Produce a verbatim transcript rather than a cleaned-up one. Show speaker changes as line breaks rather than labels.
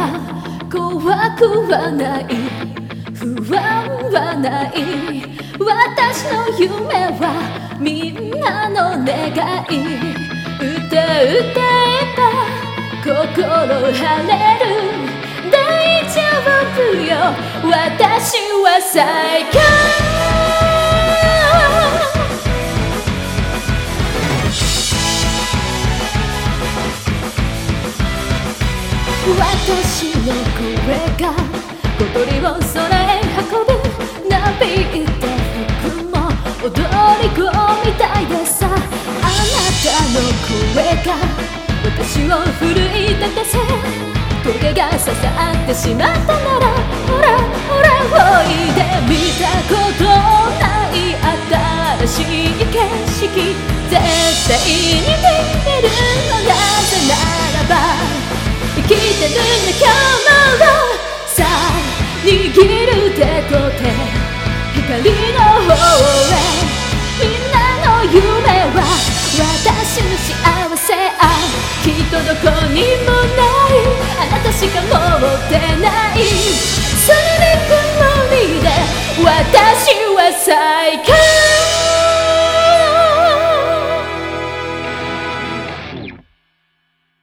ば怖くはない、不安はない。私の夢はみんなの願い。歌歌えば心晴れる。大丈夫よ、私は最強。私の声が小鳥を空へ運ぶ。なびいた服も踊り子みたいでさ。あなたの声が私を奮い立たせ、棘が刺さってしまったなら、ほらほらおいで。見たことない新しい景色、絶対に見えるの。なぜならば生きてるんだ今日も。さあ握る手と手、光の方へ。みんなの夢は私の幸せ。あ、きっとどこにもない、あなたしか持ってない。そのぬくもりで私は最強。